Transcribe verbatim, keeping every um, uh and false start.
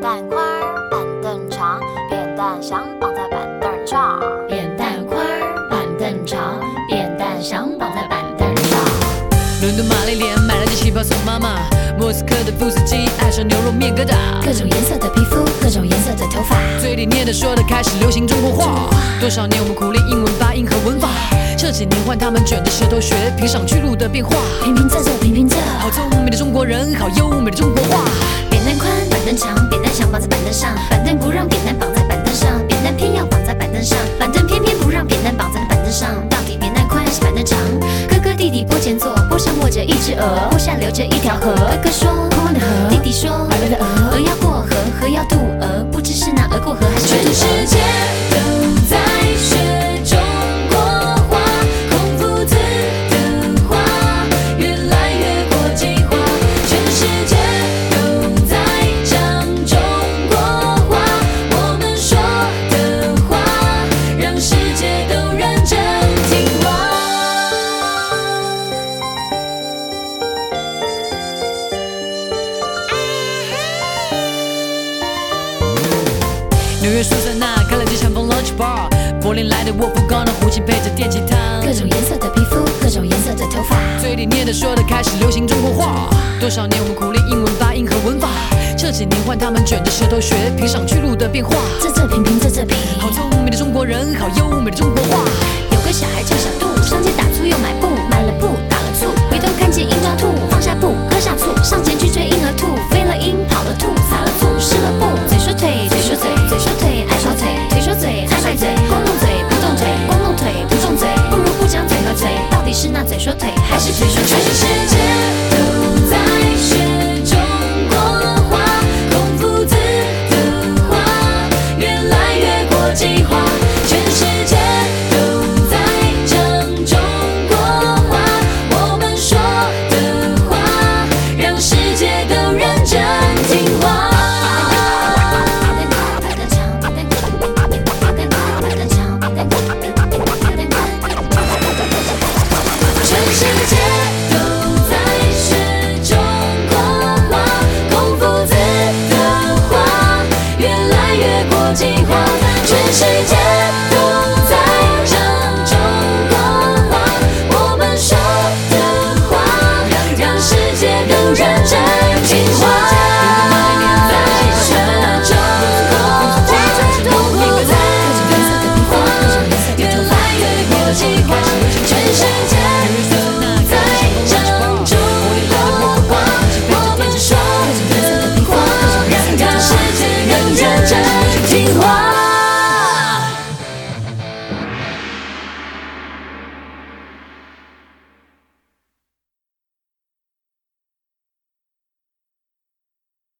担宽，板凳长，扁担想绑在板凳上。 扁担宽，板凳长，扁担想绑在板凳上。 伦敦玛丽莲买了件旗袍送妈妈，莫斯科的富斯基爱上牛肉面疙瘩。 各种颜色的皮肤，各种颜色的头发， 嘴里念的说的开始流行中国话。多少年我们苦练英文发音和文法，这几年换他们卷着舌头学评上去路的变化。 平平仄仄平平仄， 好聪明的中国人，好优美的中国话。 扁担宽，板凳长，扁担想绑在板凳上，板凳不让扁担绑在板凳上，扁担偏要绑在板凳上，板凳偏偏不让扁担绑在板凳上。到底扁担宽还是板凳长？哥哥弟弟坡前坐，坡上卧着一只鹅，坡下流着一条河。哥哥说空空的河，弟弟说白白的鹅，鹅要过河，河要渡鹅，不知是那鹅过河还是全世界都在学中国话，孔夫子的话越来越国际化，全世界都在讲中国话，我们说的话让世界都认真听话。 纽约苏珊娜开了间相逢 lunch bar， 柏林来的沃夫冈的胡琴配着电吉他。 各种颜色的皮肤，各种颜色的头发， 嘴里念的说的开始流行中国话。多少年我们苦练英文发音和文法，这几年换他们卷着舌头学评上去路的变化。 仄仄平平仄仄平， 好聪明的中国人，好优美的中国话。 有个小孩叫小杜，上街打醋又买布，买了布打了醋，回头看见鹰抓兔。